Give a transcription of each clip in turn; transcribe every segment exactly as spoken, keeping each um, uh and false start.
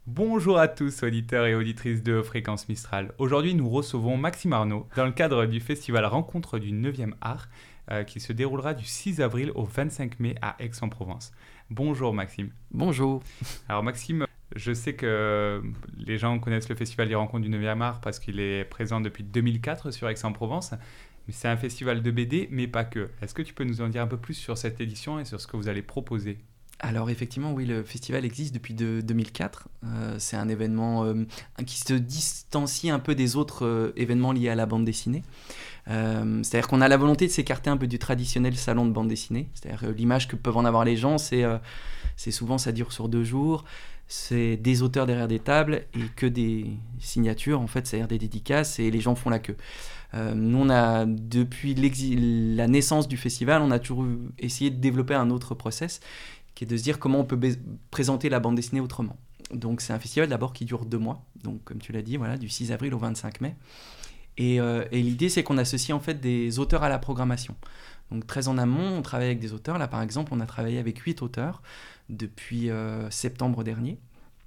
Bonjour à tous, auditeurs et auditrices de Fréquence Mistral. Aujourd'hui, nous recevons Maxime Arnaud dans le cadre du festival Rencontre du neuvième art euh, qui se déroulera du six avril au vingt-cinq mai à Aix-en-Provence. Bonjour Maxime. Bonjour. Alors Maxime, je sais que les gens connaissent le festival des Rencontres du neuvième art parce qu'il est présent depuis deux mille quatre sur Aix-en-Provence. Mais c'est un festival de B D, mais pas que. Est-ce que tu peux nous en dire un peu plus sur cette édition et sur ce que vous allez proposer ? Alors effectivement, oui, le festival existe depuis de, deux mille quatre. Euh, c'est un événement euh, qui se distancie un peu des autres euh, événements liés à la bande dessinée. Euh, c'est-à-dire qu'on a la volonté de s'écarter un peu du traditionnel salon de bande dessinée. C'est-à-dire euh, l'image que peuvent en avoir les gens, c'est, euh, c'est souvent ça dure sur deux jours. C'est des auteurs derrière des tables et que des signatures, en fait, c'est-à-dire des dédicaces et les gens font la queue. Euh, nous, on a, depuis la naissance du festival, on a toujours essayé de développer un autre process qui est de se dire comment on peut b- présenter la bande dessinée autrement. Donc c'est un festival d'abord qui dure deux mois, donc comme tu l'as dit, voilà, du six avril au vingt-cinq mai. Et, euh, et l'idée, c'est qu'on associe en fait des auteurs à la programmation. Donc très en amont, on travaille avec des auteurs. Là, par exemple, on a travaillé avec huit auteurs depuis euh, septembre dernier.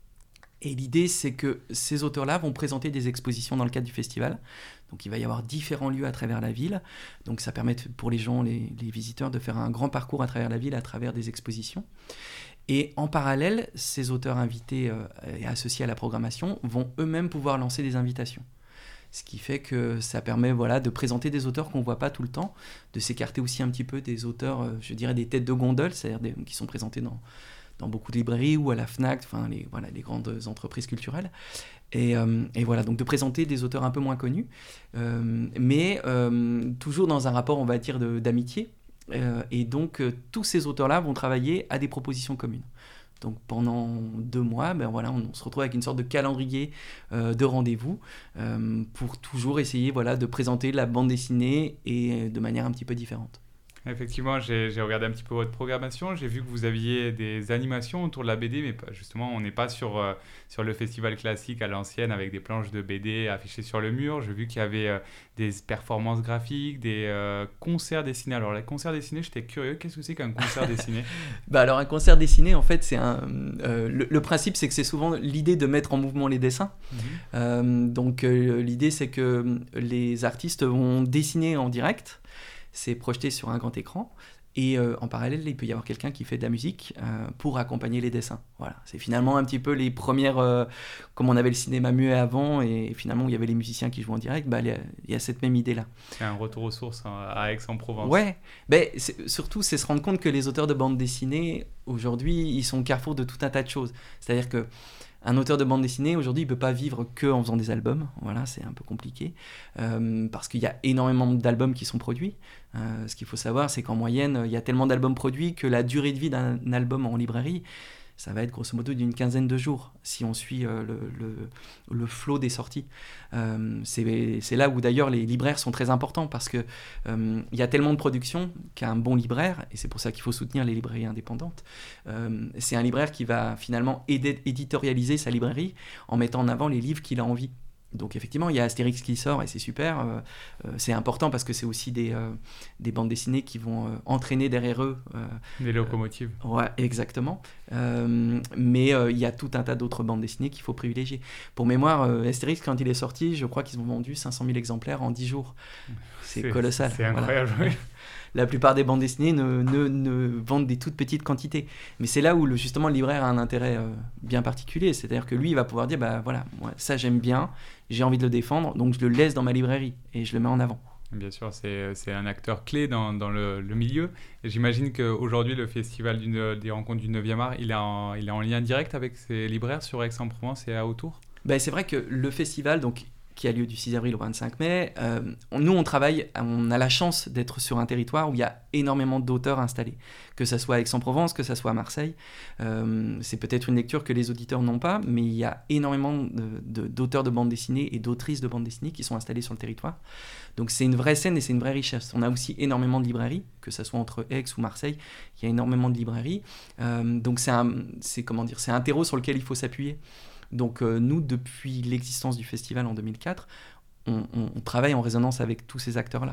Et l'idée, c'est que ces auteurs-là vont présenter des expositions dans le cadre du festival. Donc il va y avoir différents lieux à travers la ville. Donc ça permet pour les gens, les, les visiteurs, de faire un grand parcours à travers la ville, à travers des expositions. Et en parallèle, ces auteurs invités euh, et associés à la programmation vont eux-mêmes pouvoir lancer des invitations. Ce qui fait que ça permet voilà, de présenter des auteurs qu'on ne voit pas tout le temps, de s'écarter aussi un petit peu des auteurs, euh, je dirais des têtes de gondole, c'est-à-dire des, qui sont présentés dans... dans beaucoup de librairies ou à la Fnac, enfin les, voilà, les grandes entreprises culturelles. Et, euh, et voilà, donc de présenter des auteurs un peu moins connus, euh, mais euh, toujours dans un rapport, on va dire, de, d'amitié. Euh, et donc, euh, tous ces auteurs-là vont travailler à des propositions communes. Donc pendant deux mois, ben voilà, on, on se retrouve avec une sorte de calendrier euh, de rendez-vous euh, pour toujours essayer voilà, de présenter la bande dessinée et de manière un petit peu différente. Effectivement, j'ai, j'ai regardé un petit peu votre programmation. J'ai vu que vous aviez des animations autour de la B D, mais pas- justement, on n'est pas sur, euh, sur le festival classique à l'ancienne avec des planches de B D affichées sur le mur. J'ai vu qu'il y avait euh, des performances graphiques, des euh, concerts dessinés. Alors, les concerts dessinés, j'étais curieux. Qu'est-ce que c'est qu'un concert dessiné ? Bah alors un concert dessiné, en fait, c'est un. Euh, le, le principe, c'est que c'est souvent l'idée de mettre en mouvement les dessins. Mhm. Euh, donc euh, l'idée, c'est que les artistes vont dessiner en direct. C'est projeté sur un grand écran. Et euh, en parallèle, il peut y avoir quelqu'un qui fait de la musique euh, pour accompagner les dessins. Voilà. C'est finalement un petit peu les premières, euh, comme on avait le cinéma muet avant, et finalement où il y avait les musiciens qui jouaient en direct, bah, il y a- il y a cette même idée-là. C'est un retour aux sources hein, à Aix-en-Provence. Ouais, ben, c'est- surtout, c'est se rendre compte que les auteurs de bande dessinée, aujourd'hui, ils sont au carrefour de tout un tas de choses. C'est-à-dire que un auteur de bande dessinée, aujourd'hui, il ne peut pas vivre que en faisant des albums. Voilà, c'est un peu compliqué. Euh, parce qu'il y a énormément d'albums qui sont produits. Euh, ce qu'il faut savoir, c'est qu'en moyenne, il y a tellement d'albums produits que la durée de vie d'un album en librairie, ça va être grosso modo d'une quinzaine de jours, si on suit euh, le, le, le flot des sorties. Euh, c'est, c'est là où d'ailleurs les libraires sont très importants, parce qu'il euh, y a tellement de production qu'un bon libraire, et c'est pour ça qu'il faut soutenir les librairies indépendantes, euh, c'est un libraire qui va finalement aider, éditorialiser sa librairie en mettant en avant les livres qu'il a envie. Donc effectivement, il y a Astérix qui sort et c'est super. Euh, euh, c'est important parce que c'est aussi des, euh, des bandes dessinées qui vont euh, entraîner derrière eux. Euh, Des locomotives. euh, ouais, exactement. Euh, mais euh, il y a tout un tas d'autres bandes dessinées qu'il faut privilégier. Pour mémoire, euh, Astérix, quand il est sorti, je crois qu'ils ont vendu cinq cent mille exemplaires en dix jours. C'est, c'est colossal. C'est incroyable, voilà. Oui. La plupart des bandes dessinées ne, ne, ne vendent des toutes petites quantités. Mais c'est là où le, justement le libraire a un intérêt euh, bien particulier. C'est-à-dire que lui, il va pouvoir dire, bah voilà, moi, ça j'aime bien, j'ai envie de le défendre, donc je le laisse dans ma librairie et je le mets en avant. Bien sûr, c'est, c'est un acteur clé dans, dans le, le milieu. Et j'imagine qu'aujourd'hui, le festival du, des rencontres du neuvième art, il est, en, il est en lien direct avec ses libraires sur Aix-en-Provence et à autour. Ben, c'est vrai que le festival, donc, qui a lieu du six avril au vingt-cinq mai, euh, on- nous on travaille, on a la chance d'être sur un territoire où il y a énormément d'auteurs installés, que ça soit à Aix-en-Provence, que ça soit à Marseille. Euh, c'est peut-être une lecture que les auditeurs n'ont pas, mais il y a énormément de- de- d'auteurs de bande dessinée et d'autrices de bande dessinée qui sont installés sur le territoire. Donc c'est une vraie scène et c'est une vraie richesse. On a aussi énormément de librairies, que ce soit entre Aix ou Marseille, il y a énormément de librairies. Euh, donc c'est un, c'est, comment dire, c'est un terreau sur lequel il faut s'appuyer. Donc euh, nous, depuis l'existence du festival en deux mille quatre, on, on- on travaille en résonance avec tous ces acteurs-là.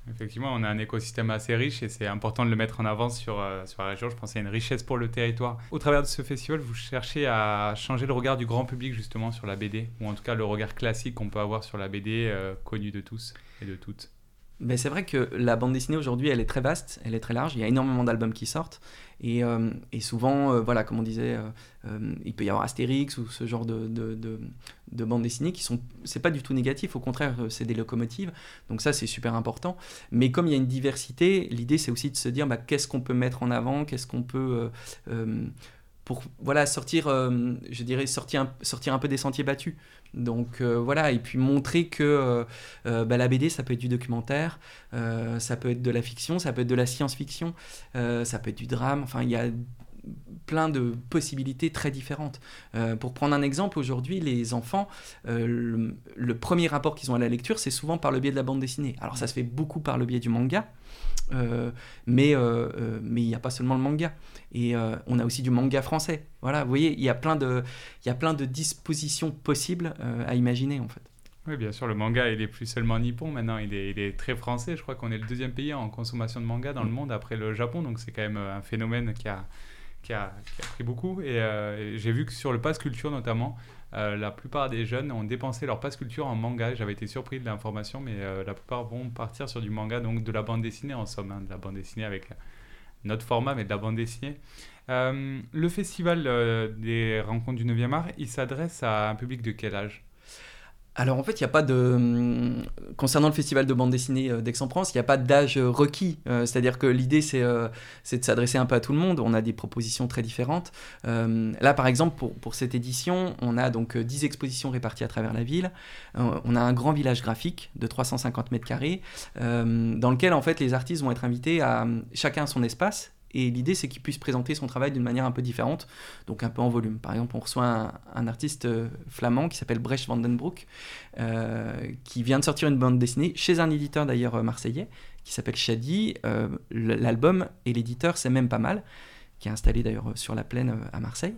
Effectivement, on a un écosystème assez riche et c'est important de le mettre en avant sur, euh, sur la région. Je pense qu'il y a une richesse pour le territoire. Au travers de ce festival, vous cherchez à changer le regard du grand public justement sur la B D, ou en tout cas le regard classique qu'on peut avoir sur la B D, euh, connue de tous et de toutes. Mais c'est vrai que la bande dessinée aujourd'hui, elle est très vaste, elle est très large. Il y a énormément d'albums qui sortent. Et, euh, et souvent, euh, voilà, comme on disait, euh, euh, il peut y avoir Astérix ou ce genre de, de, de, de bandes dessinées qui sont. C'est pas du tout négatif, au contraire, c'est des locomotives. Donc ça, c'est super important. Mais comme il y a une diversité, l'idée, c'est aussi de se dire bah, qu'est-ce qu'on peut mettre en avant, qu'est-ce qu'on peut. Euh, euh, pour voilà, sortir, euh, je dirais, sortir un, sortir un peu des sentiers battus. Donc euh, voilà, et puis montrer que euh, euh, bah, la B D, ça peut être du documentaire, euh, ça peut être de la fiction, ça peut être de la science-fiction, euh, ça peut être du drame, enfin il y a plein de possibilités très différentes. Euh, pour prendre un exemple, aujourd'hui, les enfants, euh, le, le premier rapport qu'ils ont à la lecture, c'est souvent par le biais de la bande dessinée. Alors ça se fait beaucoup par le biais du manga, euh, mais euh, euh, mais il n'y a pas seulement le manga. Et euh, on a aussi du manga français. Voilà, vous voyez, il y a plein de, il y a plein de dispositions possibles euh, à imaginer, en fait. Oui, bien sûr, le manga, il est plus seulement nippon maintenant, il est, il est très français. Je crois qu'on est le deuxième pays en consommation de manga dans le monde après le Japon, donc c'est quand même un phénomène qui a, qui a, qui a pris beaucoup. Et, euh, et j'ai vu que sur le Pass Culture notamment, euh, la plupart des jeunes ont dépensé leur Pass Culture en manga. J'avais été surpris de l'information, mais euh, la plupart vont partir sur du manga, donc de la bande dessinée en somme, hein, de la bande dessinée avec notre format, mais de la bande dessinée. Euh, le festival euh, des rencontres du neuvième art, il s'adresse à un public de quel âge ? Alors en fait, il n'y a pas de... Concernant le festival de bande dessinée d'Aix-en-Provence, il n'y a pas d'âge requis. Euh, c'est-à-dire que l'idée, c'est, euh, c'est de s'adresser un peu à tout le monde. On a des propositions très différentes. Euh, là, par exemple, pour, pour cette édition, on a donc dix expositions réparties à travers la ville. Euh, on a un grand village graphique de trois cent cinquante mètres carrés, euh, dans lequel, en fait, les artistes vont être invités à chacun son espace. Et l'idée, c'est qu'il puisse présenter son travail d'une manière un peu différente, donc un peu en volume. Par exemple, on reçoit un, un artiste flamand qui s'appelle Brecht van den Broek, euh, qui vient de sortir une bande dessinée, chez un éditeur d'ailleurs marseillais, qui s'appelle Shadi. Euh, l'album et l'éditeur, c'est Même Pas Mal, qui est installé d'ailleurs sur la Plaine à Marseille.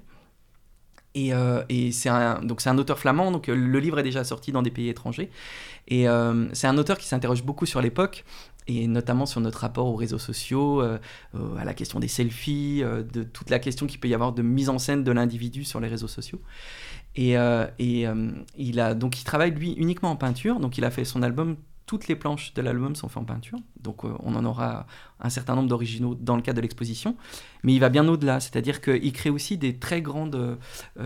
Et, euh, et c'est, un, donc c'est un auteur flamand, donc le livre est déjà sorti dans des pays étrangers. Et euh, c'est un auteur qui s'interroge beaucoup sur l'époque, et notamment sur notre rapport aux réseaux sociaux, euh, euh, à la question des selfies, euh, de toute la question qu'il peut y avoir de mise en scène de l'individu sur les réseaux sociaux. Et, euh, et euh, il, a, donc il travaille, lui, uniquement en peinture. Donc il a fait son album, toutes les planches de l'album sont faites en peinture. Donc euh, on en aura un certain nombre d'originaux dans le cadre de l'exposition. Mais il va bien au-delà, c'est-à-dire qu'il crée aussi des très grandes euh,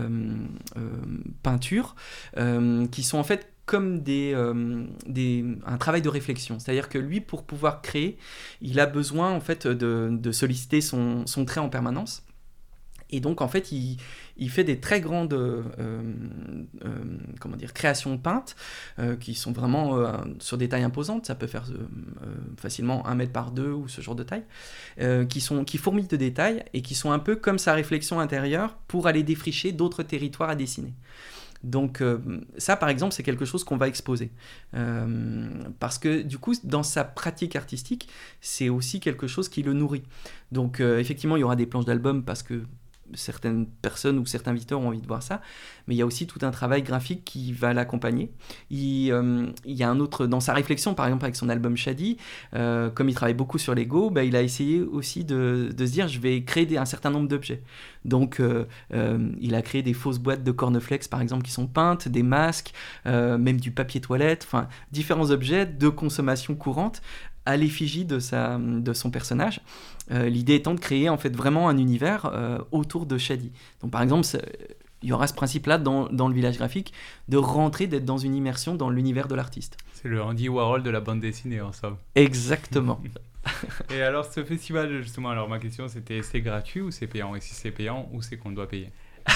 euh, peintures euh, qui sont en fait comme des, euh, des, un travail de réflexion. C'est-à-dire que lui, pour pouvoir créer, il a besoin en fait, de, de solliciter son, son trait en permanence. Et donc, en fait, il, il fait des très grandes euh, euh, comment dire, créations peintes euh, qui sont vraiment euh, sur des tailles imposantes. Ça peut faire euh, facilement un mètre par deux ou ce genre de taille, euh, qui, sont, qui fourmillent de détails et qui sont un peu comme sa réflexion intérieure pour aller défricher d'autres territoires à dessiner. Donc euh, ça, par exemple, c'est quelque chose qu'on va exposer. Euh, parce que du coup, dans sa pratique artistique, c'est aussi quelque chose qui le nourrit. Donc euh, effectivement, il y aura des planches d'album parce que certaines personnes ou certains visiteurs ont envie de voir ça, mais il y a aussi tout un travail graphique qui va l'accompagner. Il, euh, il y a un autre, dans sa réflexion, par exemple avec son album Shadi, euh, comme il travaille beaucoup sur l'ego, bah, il a essayé aussi de, de se dire je vais créer des, un certain nombre d'objets. Donc euh, euh, il a créé des fausses boîtes de cornflakes par exemple qui sont peintes, des masques, euh, même du papier toilette, enfin différents objets de consommation courante à l'effigie de, sa, de son personnage. Euh, l'idée étant de créer en fait vraiment un univers euh, autour de Shadi. Donc par exemple, il y aura ce principe-là dans, dans le village graphique de rentrer, d'être dans une immersion dans l'univers de l'artiste. C'est le Andy Warhol de la bande dessinée en somme. Exactement. Et alors ce festival, justement, alors ma question c'était, c'est gratuit ou c'est payant ? Et si c'est payant, où c'est qu'on doit payer ?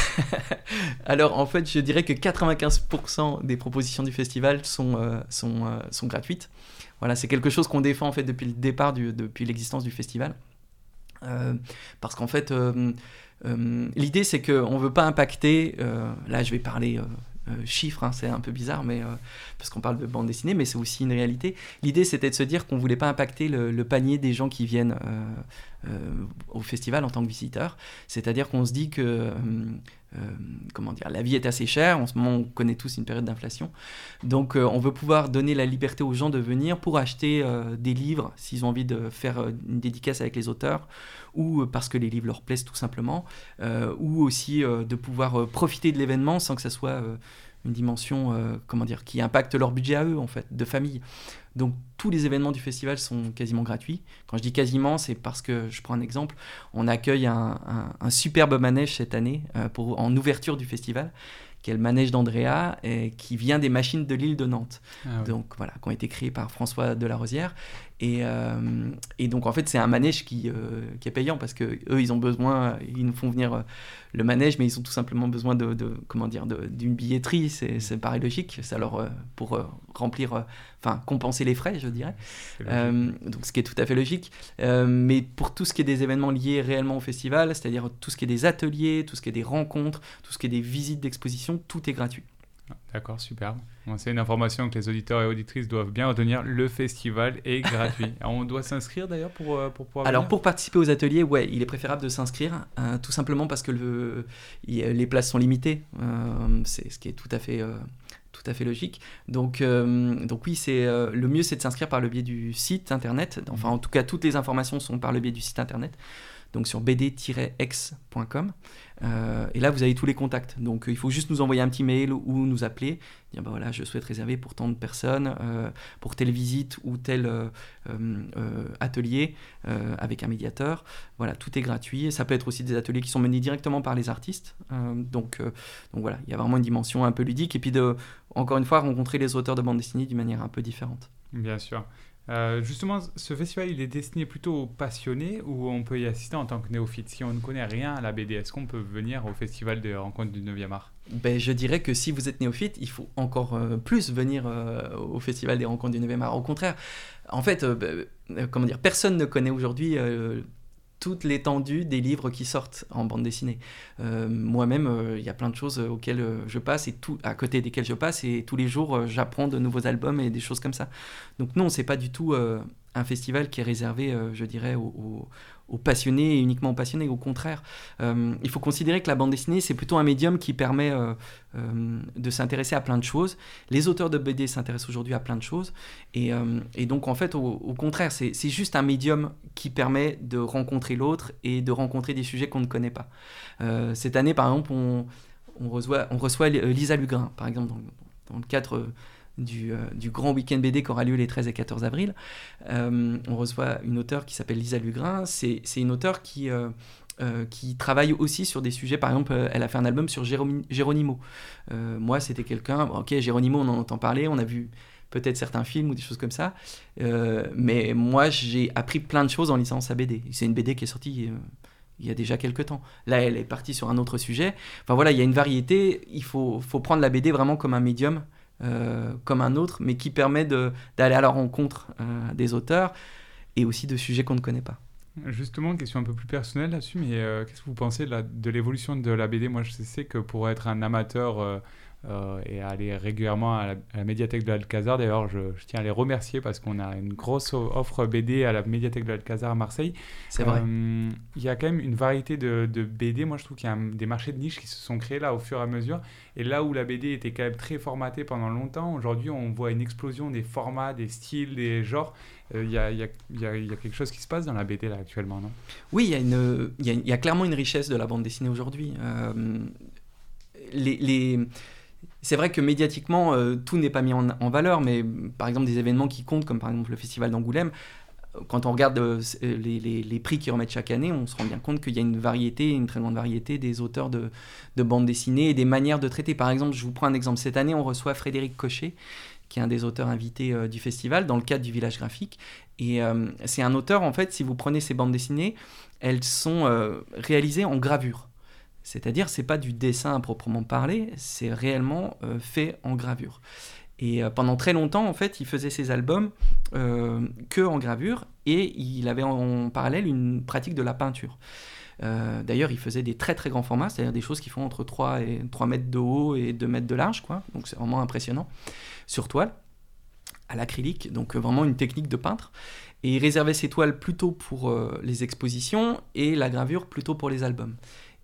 Alors en fait, je dirais que quatre-vingt-quinze pour cent des propositions du festival sont, euh, sont, euh, sont gratuites. Voilà, c'est quelque chose qu'on défend en fait depuis le départ, du, depuis l'existence du festival. Euh, parce qu'en fait, euh, euh, l'idée c'est qu'on ne veut pas impacter, euh, là je vais parler euh, euh, chiffres, hein, c'est un peu bizarre, mais, euh, parce qu'on parle de bande dessinée, mais c'est aussi une réalité. L'idée c'était de se dire qu'on ne voulait pas impacter le, le panier des gens qui viennent euh, euh, au festival en tant que visiteurs. C'est-à-dire qu'on se dit que... Euh, euh, comment dire, la vie est assez chère. En ce moment, on connaît tous une période d'inflation. Donc, euh, on veut pouvoir donner la liberté aux gens de venir pour acheter euh, des livres s'ils ont envie de faire euh, une dédicace avec les auteurs ou parce que les livres leur plaisent tout simplement, euh, ou aussi euh, de pouvoir euh, profiter de l'événement sans que ça soit euh, une dimension euh, comment dire, qui impacte leur budget à eux, en fait, de famille. Donc tous les événements du festival sont quasiment gratuits. Quand je dis quasiment, c'est parce que, je prends un exemple, on accueille un, un, un superbe manège cette année euh, pour, en ouverture du festival, qui est le manège d'Andrea, et qui vient des machines de l'île de Nantes. Ah oui. Donc voilà, qui ont été créées par François Delarosière. Et, euh, et donc en fait, c'est un manège qui, euh, qui est payant parce que eux, ils ont besoin, ils nous font venir euh, le manège, mais ils ont tout simplement besoin de, de comment dire, de, d'une billetterie. C'est, c'est pareil logique. Ça leur euh, pour euh, remplir, euh, enfin compenser les frais, je dirais. Euh, donc ce qui est tout à fait logique. Euh, mais pour tout ce qui est des événements liés réellement au festival, c'est-à-dire tout ce qui est des ateliers, tout ce qui est des rencontres, tout ce qui est des visites d'exposition, tout est gratuit. D'accord, superbe. Bon, c'est une information que les auditeurs et auditrices doivent bien retenir. Le festival est gratuit. Alors, on doit s'inscrire d'ailleurs pour, pour pouvoir Alors venir. Pour participer aux ateliers, ouais, il est préférable de s'inscrire, euh, tout simplement parce que le, y, les places sont limitées. Euh, c'est ce qui est tout à fait, euh, tout à fait logique. Donc, euh, donc oui, c'est, euh, le mieux c'est de s'inscrire par le biais du site internet. Enfin, en tout cas, toutes les informations sont par le biais du site internet. Donc sur b d tiret x point com. Euh, et là, vous avez tous les contacts. Donc, euh, il faut juste nous envoyer un petit mail ou nous appeler. Dire, bah voilà, je souhaite réserver pour tant de personnes, euh, pour telle visite ou tel euh, euh, atelier euh, avec un médiateur. Voilà, tout est gratuit. Et ça peut être aussi des ateliers qui sont menés directement par les artistes. Euh, donc, euh, donc voilà, il y a vraiment une dimension un peu ludique. Et puis, de, encore une fois, rencontrer les auteurs de bande dessinée d'une manière un peu différente. Bien sûr. Euh, justement, ce festival, il est destiné plutôt aux passionnés ou on peut y assister en tant que néophyte? Si on ne connaît rien à la B D, est-ce qu'on peut venir au festival des rencontres du neuvième art? Ben, je dirais que si vous êtes néophyte, il faut encore euh, plus venir euh, au festival des rencontres du neuvième art. Au contraire, en fait, euh, ben, comment dire, personne ne connaît aujourd'hui euh, toute l'étendue des livres qui sortent en bande dessinée. Euh, moi-même, il euh, y a plein de choses auxquelles euh, je passe, et tout, à côté desquelles je passe, et tous les jours, euh, j'apprends de nouveaux albums et des choses comme ça. Donc non, c'est pas du tout euh, un festival qui est réservé, euh, je dirais, aux, aux, aux passionnés et uniquement aux passionnés. Au contraire, euh, il faut considérer que la bande dessinée, c'est plutôt un médium qui permet euh, euh, de s'intéresser à plein de choses. Les auteurs de B D s'intéressent aujourd'hui à plein de choses. Et, euh, et donc, en fait, au, au contraire, c'est, c'est juste un médium qui permet de rencontrer l'autre et de rencontrer des sujets qu'on ne connaît pas. Euh, cette année, par exemple, on, on reçoit, on reçoit Lisa Lugrin, par exemple, dans, dans le cadre du, euh, du grand week-end B D qui aura lieu les treize et quatorze avril. Euh, on reçoit une auteure qui s'appelle Lisa Lugrin. C'est, c'est une auteure qui... Euh, Euh, qui travaille aussi sur des sujets. Par exemple, euh, elle a fait un album sur Gérom- Geronimo. Euh, moi, c'était quelqu'un... Bon, ok, Geronimo, on en entend parler, on a vu peut-être certains films ou des choses comme ça. Euh, mais moi, j'ai appris plein de choses en lisant sa B D. C'est une B D qui est sortie euh, il y a déjà quelques temps. Là, elle est partie sur un autre sujet. Enfin voilà, il y a une variété. Il faut, faut prendre la B D vraiment comme un médium, euh, comme un autre, mais qui permet de, d'aller à la rencontre euh, des auteurs et aussi de sujets qu'on ne connaît pas. Justement, question un peu plus personnelle là-dessus, mais euh, qu'est-ce que vous pensez de, la, de l'évolution de la B D? Moi, je sais que pour être un amateur euh, euh, et aller régulièrement à la, à la médiathèque de l'Alcazar, d'ailleurs, je, je tiens à les remercier parce qu'on a une grosse offre B D à la médiathèque de l'Alcazar à Marseille. C'est vrai. Euh, il y a quand même une variété de, de B D. Moi, je trouve qu'il y a un, des marchés de niche qui se sont créés là au fur et à mesure. Et là où la B D était quand même très formatée pendant longtemps, aujourd'hui, on voit une explosion des formats, des styles, des genres. Il euh, y, a, y, a, y, a, y a quelque chose qui se passe dans la B D là actuellement, non? Oui, il y, y, y a clairement une richesse de la bande dessinée aujourd'hui. Euh, les, les... C'est vrai que médiatiquement, euh, tout n'est pas mis en, en valeur, mais par exemple des événements qui comptent, comme par exemple le Festival d'Angoulême, quand on regarde euh, les, les, les prix qu'ils remettent chaque année, on se rend bien compte qu'il y a une variété, une très grande variété des auteurs de, de bande dessinée et des manières de traiter. Par exemple, je vous prends un exemple. Cette année, on reçoit Frédéric Cochet, qui est un des auteurs invités euh, du festival, dans le cadre du Village Graphique. Et euh, c'est un auteur, en fait, si vous prenez ses bandes dessinées, elles sont euh, réalisées en gravure. C'est-à-dire, c'est pas du dessin à proprement parler, c'est réellement euh, fait en gravure. Et euh, pendant très longtemps, en fait, il faisait ses albums euh, que en gravure, et il avait en, en parallèle une pratique de la peinture. Euh, d'ailleurs, il faisait des très très grands formats, c'est-à-dire des choses qui font entre trois, et, trois mètres de haut et deux mètres de large, quoi. Donc c'est vraiment impressionnant, sur toile, à l'acrylique, donc euh, vraiment une technique de peintre. Et il réservait ses toiles plutôt pour euh, les expositions et la gravure plutôt pour les albums.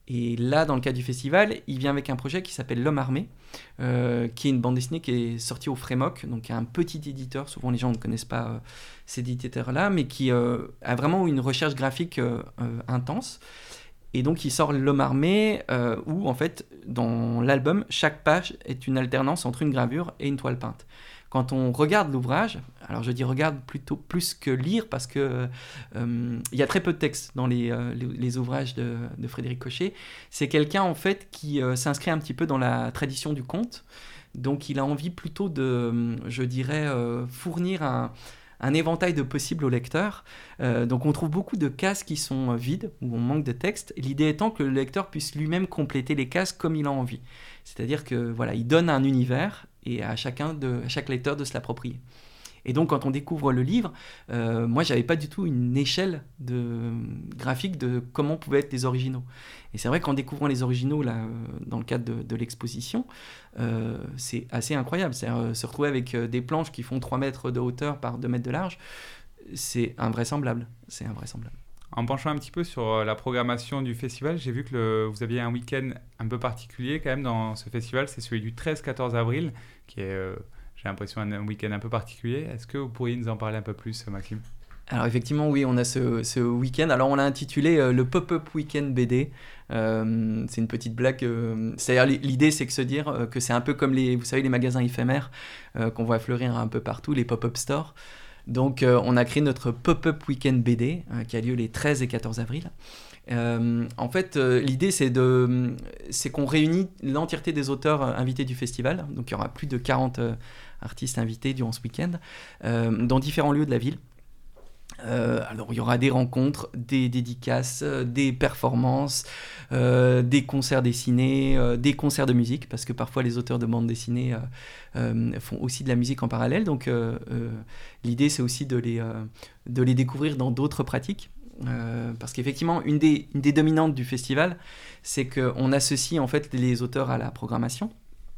Et là, dans le cadre du festival, il vient avec un projet qui s'appelle L'Homme Armé, euh, qui est une bande dessinée qui est sortie au Frémoc, donc un petit éditeur, souvent les gens ne connaissent pas euh, ces éditeurs-là, mais qui euh, a vraiment une recherche graphique euh, euh, intense. Et donc il sort L'Homme Armé, euh, où en fait, dans l'album, chaque page est une alternance entre une gravure et une toile peinte. Quand on regarde l'ouvrage, alors je dis regarde plutôt plus que lire, parce que euh, il y a très peu de texte dans les, euh, les, les ouvrages de, de Frédéric Cochet. C'est quelqu'un en fait qui euh, s'inscrit un petit peu dans la tradition du conte, donc il a envie plutôt de, je dirais, euh, fournir un, un éventail de possibles au lecteur. Euh, donc on trouve beaucoup de cases qui sont vides, où on manque de texte, l'idée étant que le lecteur puisse lui-même compléter les cases comme il a envie. C'est-à-dire que voilà, il donne un univers, et à chacun de, à chaque lecteur de se l'approprier. Et donc, quand on découvre le livre, euh, moi, j'avais pas du tout une échelle de, graphique de comment pouvaient être les originaux. Et c'est vrai qu'en découvrant les originaux, là, dans le cadre de, de l'exposition, euh, c'est assez incroyable. C'est-à-dire, euh, se retrouver avec euh, des planches qui font trois mètres de hauteur par deux mètres de large, c'est invraisemblable. C'est invraisemblable. En penchant un petit peu sur la programmation du festival, j'ai vu que le, vous aviez un week-end un peu particulier quand même dans ce festival, c'est celui du treize quatorze avril, qui est, euh, j'ai l'impression, un, un week-end un peu particulier. Est-ce que vous pourriez nous en parler un peu plus, Maxime ? Alors effectivement, oui, on a ce, ce week-end. Alors on l'a intitulé euh, le Pop-Up Week-end B D. Euh, c'est une petite blague. Euh, c'est-à-dire l'idée, c'est que se dire euh, que c'est un peu comme les, vous savez, les magasins éphémères euh, qu'on voit fleurir un peu partout, les pop-up stores. Donc, euh, on a créé notre Pop-Up Week-end B D, euh, qui a lieu les treize et quatorze avril. Euh, en fait, euh, l'idée, c'est, de, c'est qu'on réunit l'entièreté des auteurs euh, invités du festival. Donc, il y aura plus de quarante euh, artistes invités durant ce week-end, euh, dans différents lieux de la ville. Euh, alors il y aura des rencontres, des dédicaces, euh, des performances, euh, des concerts dessinés, euh, des concerts de musique, parce que parfois les auteurs de bandes dessinées euh, euh, font aussi de la musique en parallèle, donc euh, euh, l'idée c'est aussi de les, euh, de les découvrir dans d'autres pratiques. Euh, parce qu'effectivement une des, une des dominantes du festival, c'est qu'on associe en fait les auteurs à la programmation.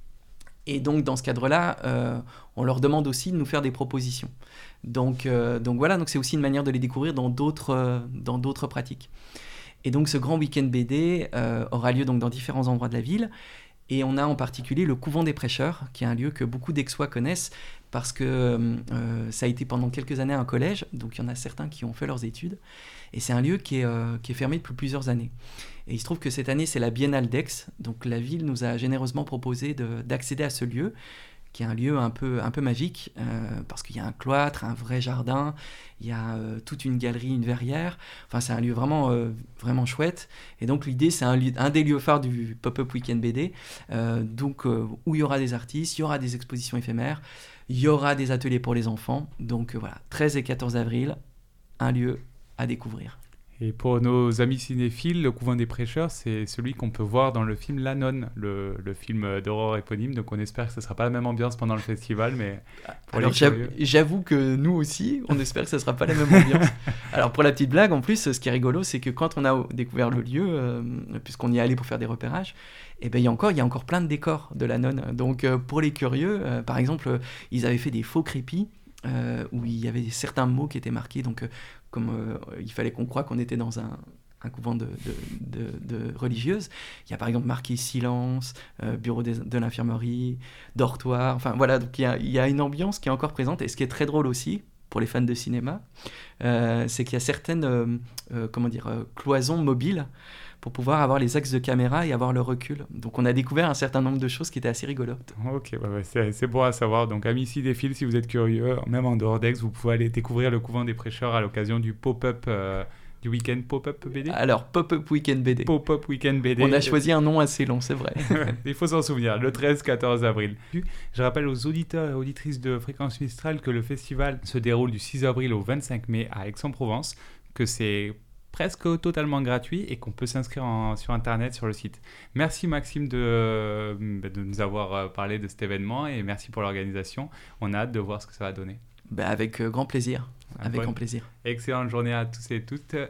Et donc, dans ce cadre-là, euh, on leur demande aussi de nous faire des propositions. Donc, euh, donc voilà, donc c'est aussi une manière de les découvrir dans d'autres, euh, dans d'autres pratiques. Et donc, ce grand week-end B D euh, aura lieu donc dans différents endroits de la ville. Et on a en particulier le Couvent des Prêcheurs, qui est un lieu que beaucoup d'Aixois connaissent, parce que euh, ça a été pendant quelques années un collège, donc il y en a certains qui ont fait leurs études. Et c'est un lieu qui est, euh, qui est fermé depuis plusieurs années. Et il se trouve que cette année, c'est la Biennale d'Aix. Donc la ville nous a généreusement proposé de, d'accéder à ce lieu, qui est un lieu un peu, un peu magique, euh, parce qu'il y a un cloître, un vrai jardin, il y a euh, toute une galerie, une verrière. Enfin, c'est un lieu vraiment, euh, vraiment chouette. Et donc l'idée, c'est un, lieu, un des lieux phares du Pop-Up Week-end B D, euh, donc, euh, où il y aura des artistes, il y aura des expositions éphémères, il y aura des ateliers pour les enfants. Donc euh, voilà, treize et quatorze avril, un lieu à découvrir. Et pour nos amis cinéphiles, le Couvent des Prêcheurs, c'est celui qu'on peut voir dans le film La Nonne, le, le film d'horreur éponyme. Donc on espère que ce ne sera pas la même ambiance pendant le festival, mais pour Alors les j'avoue, curieux... j'avoue que nous aussi, on espère que ce ne sera pas la même ambiance. Alors pour la petite blague, en plus, ce qui est rigolo, c'est que quand on a découvert le lieu, euh, puisqu'on y est allé pour faire des repérages, et ben il y a encore, il y a encore plein de décors de La Nonne. Donc euh, pour les curieux, euh, par exemple, ils avaient fait des faux crépis. Euh, où il y avait certains mots qui étaient marqués, donc euh, comme euh, il fallait qu'on croie qu'on était dans un, un couvent de, de, de, de religieuses, il y a par exemple marqué silence, euh, bureau de, de l'infirmerie, dortoir, enfin voilà, donc il y, a, il y a une ambiance qui est encore présente. Et ce qui est très drôle aussi pour les fans de cinéma, euh, c'est qu'il y a certaines euh, euh, comment dire, euh, cloisons mobiles pour pouvoir avoir les axes de caméra et avoir le recul. Donc on a découvert un certain nombre de choses qui étaient assez rigolotes. Ok, ouais, ouais, c'est, c'est bon à savoir. Donc amis cinéphiles, si vous êtes curieux, même en dehors d'Aix, vous pouvez aller découvrir le Couvent des Prêcheurs à l'occasion du pop-up, euh, du week-end pop-up B D. Alors, Pop-Up Week-end B D. Pop-up week-end B D. On a choisi un nom assez long, c'est vrai. Il faut s'en souvenir, le treize quatorze avril. Je rappelle aux auditeurs et auditrices de Fréquence Mistral que le festival se déroule du six avril au vingt-cinq mai à Aix-en-Provence, que c'est presque totalement gratuit et qu'on peut s'inscrire en, sur internet sur le site. Merci Maxime de, de nous avoir parlé de cet événement et merci pour l'organisation. On a hâte de voir ce que ça va donner. Bah avec grand plaisir. Avec Bonne, grand plaisir. Excellente journée à tous et toutes.